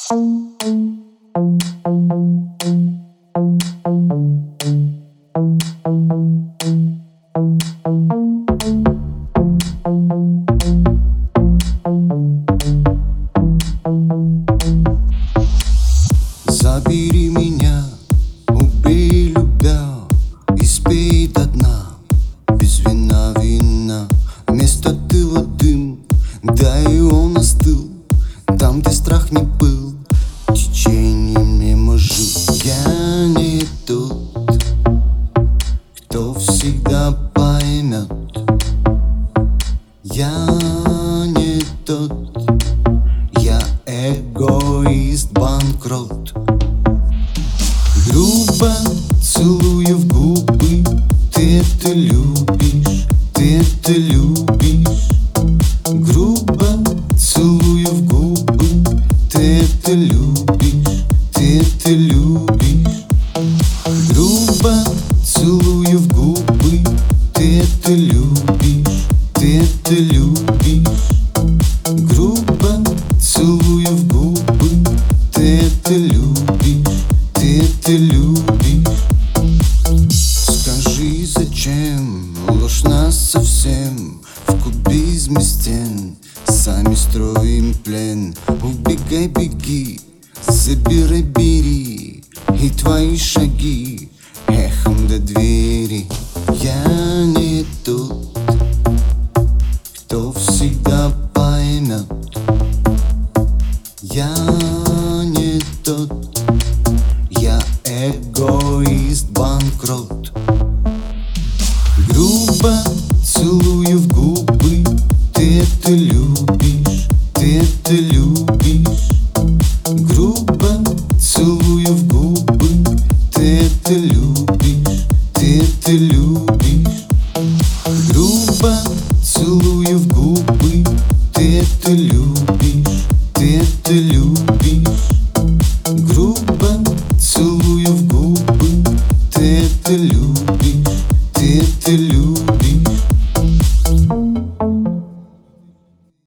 Забери меня, убей, любя, и спей до дна, без вина вина. Вместо тыла дым, да и он остыл. Там, где страх не был, течением мимо жил. Я не тот, кто всегда поймет. Я не тот, я эгоист, банкрот. Грубо целую в губы, ты это любишь, ты это любишь. Грубо целую в губы, ты это любишь, ты это любишь. Грубо целую в губы, ты это любишь, ты это любишь. Грубо целую в губы, ты это любишь, ты это любишь. Скажи, зачем ложь нас совсем в кубизме стен? Сами строим плен. Убегай, беги, забирай, бери, и твои шаги эхом до двери. Я не тот, кто всегда поймет. Я не тот, я эгоист, банкрот. Грубо целую в губы, ты это любишь, ты это любишь. Грубо целую в губы, ты это любишь, ты это любишь. Грубо целую в губы, ты это любишь, ты это любишь. Грубо целую в губы, ты это любишь.